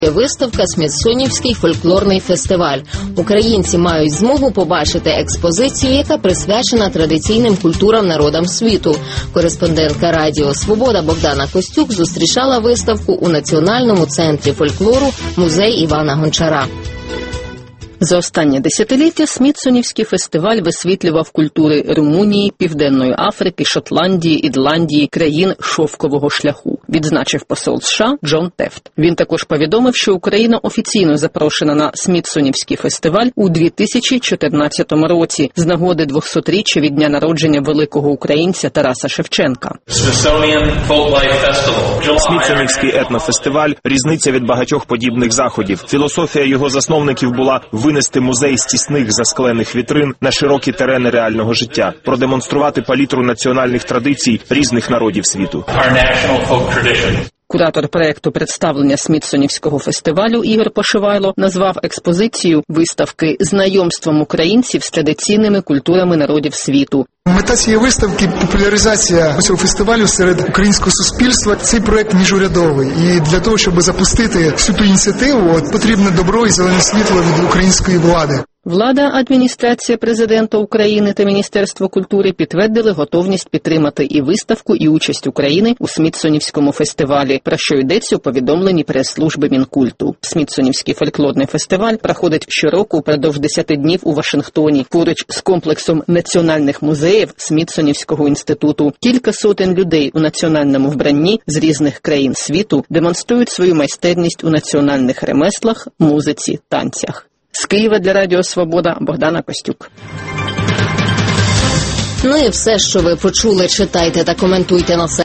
Виставка «Смітсонівський фольклорний фестиваль». Українці мають змогу побачити експозицію, яка присвячена традиційним культурам народам світу. Кореспондентка Радіо Свобода Богдана Костюк зустрічала виставку у Національному центрі фольклору «Музей Івана Гончара». За останнє десятиліття Смітсонівський фестиваль висвітлював культури Румунії, Південної Африки, Шотландії, Ірландії, країн шовкового шляху, відзначив посол США Джон Тефт. Він також повідомив, що Україна офіційно запрошена на Смітсонівський фестиваль у 2014 році з нагоди 200-річчя від дня народження великого українця Тараса Шевченка. Смітсонівський етнофестиваль – різниця від багатьох подібних заходів. Філософія його засновників була винести музей з тісних засклених вітрин на широкі терени реального життя, продемонструвати палітру національних традицій різних народів світу. Куратор проєкту представлення Смітсонівського фестивалю Ігор Пошивайло назвав експозицію виставки «Знайомством українців з традиційними культурами народів світу». Мета цієї виставки – популяризація цього фестивалю серед українського суспільства. Цей проєкт міжурядовий. І для того, щоб запустити всю ту ініціативу, потрібне добро і зелене світло від української влади. Влада, адміністрація президента України та Міністерство культури підтвердили готовність підтримати і виставку, і участь України у Смітсонівському фестивалі, про що йдеться у повідомленні прес-служби Мінкульту. Смітсонівський фольклорний фестиваль проходить щороку впродовж 10 днів у Вашингтоні, поруч з комплексом національних музеїв Смітсонівського інституту. Кілька сотень людей у національному вбранні з різних країн світу демонструють свою майстерність у національних ремеслах, музиці, танцях. З Києва для Радіо Свобода Богдана Костюк. Ну і все, що ви почули, читайте та коментуйте на сайті.